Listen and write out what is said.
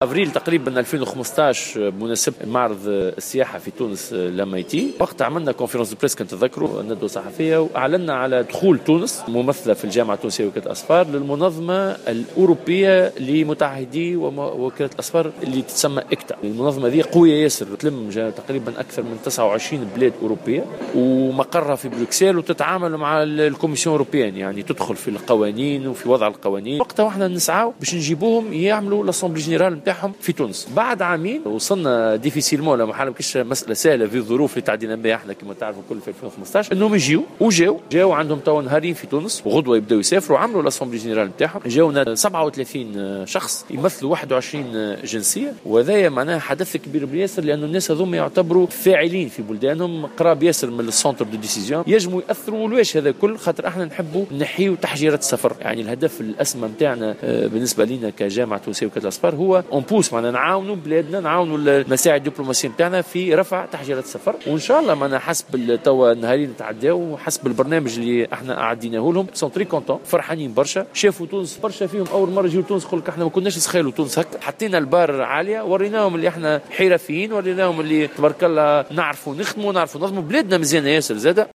افريل تقريبا 2015 بمناسبه معرض السياحه في تونس لاميتي، وقت عملنا كونفرنس دو بريس كنت تذكروا ندوه صحفيه، واعلنا على دخول تونس ممثله في الجامعه التونسيه وكاله الاسفار للمنظمه الاوروبيه لمتعهدي وكاله الاسفار اللي تسمى اكتا. المنظمه دي قويه ياسر، تلم تقريبا اكثر من 29 بلاد اوروبيه ومقرها في بروكسل، وتتعامل مع الكوميسيون اوروبيان، يعني تدخل في القوانين وفي وضع القوانين. وقتها احنا نسعاو باش نجيبوهم يعملوا لاسامبلي جينيرال نتاعهم في تونس. بعد عامين وصلنا ديفيسيلمون، لما حاله كش مساله سهله في الظروف اللي تعدينا بها احنا كما تعرفوا كل في 2015، انهم يجيو وجاو عندهم تو نهارين في تونس، وغدوه يبداو يسافروا، عملوا لاسامبلي جينيرال نتاعهم. جاونا 37 شخص يمثلوا 21 جنسيه، وهذا معناها حدث كبير بياسر، لانه الناس هذوما يعتبروا فاعلين في بلدانهم، قراب ياسر من السنتر دو ديسيزيون، يجموا ياثروا. ولواش هذا كل؟ خاطر احنا نحبوا نحيوا تحجيرات السفر. يعني الهدف الاسمى نتاعنا بالنسبه لنا كجامعه تونسيه وكاله الاسفار هو اونبوس، معنا نعاونوا بلادنا، نعاونوا المساعي الدبلوماسيه نتاعنا في رفع تحجيرات السفر. وان شاء الله معنا حسب توا النهارين نتعداو حسب البرنامج اللي احنا اعديناه لهم، سون تري كونتون، فرحانين برشا. شافوا تونس برشا، فيهم اول مره يجوا تونس يقول لك احنا ما كناش نتخيلوا تونس هكا. حطينا البار عاليه، وريناهم اللي احنا حرفيين، وريناهم اللي تبارك الله نعرفوا نخدموا، نعرفوا نظموا بلادنا مزيانه ياسر زاده.